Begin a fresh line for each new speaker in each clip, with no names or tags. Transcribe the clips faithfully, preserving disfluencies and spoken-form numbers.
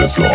علیرضا.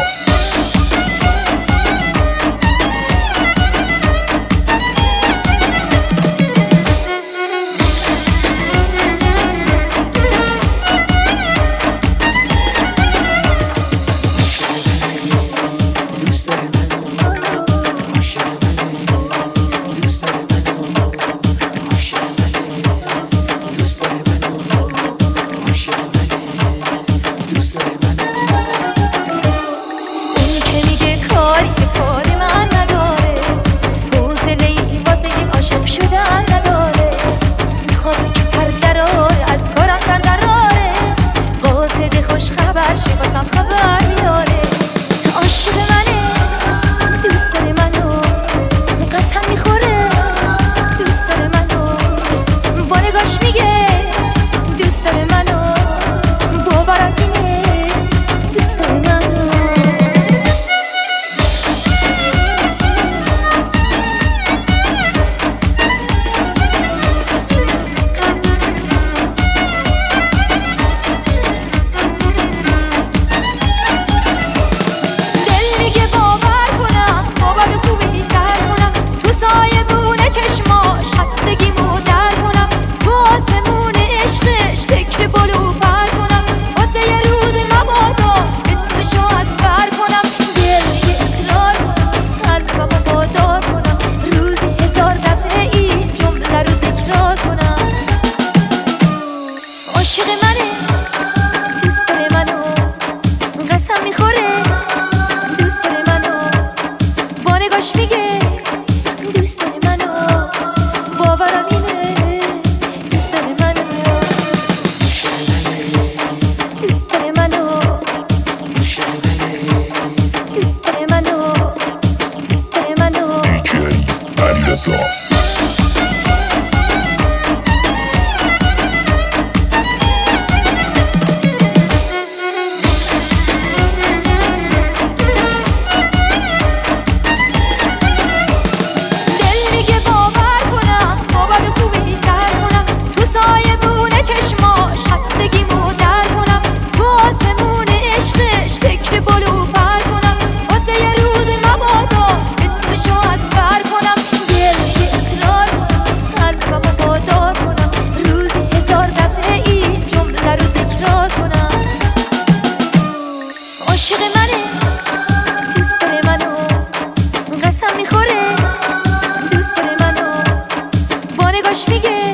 عاشق منه، دوست داره منو، قسم میخوره دوست داره منو، با نگاش میگه دوست داره منو، باورم اینه دوست داره منو، دوست داره منو، دوست داره منو، دوست داره منو.
دی جی علیرضا. عاشق منه، دوست داره منو، قسم میخوره دوست داره منو، با نگاش میگه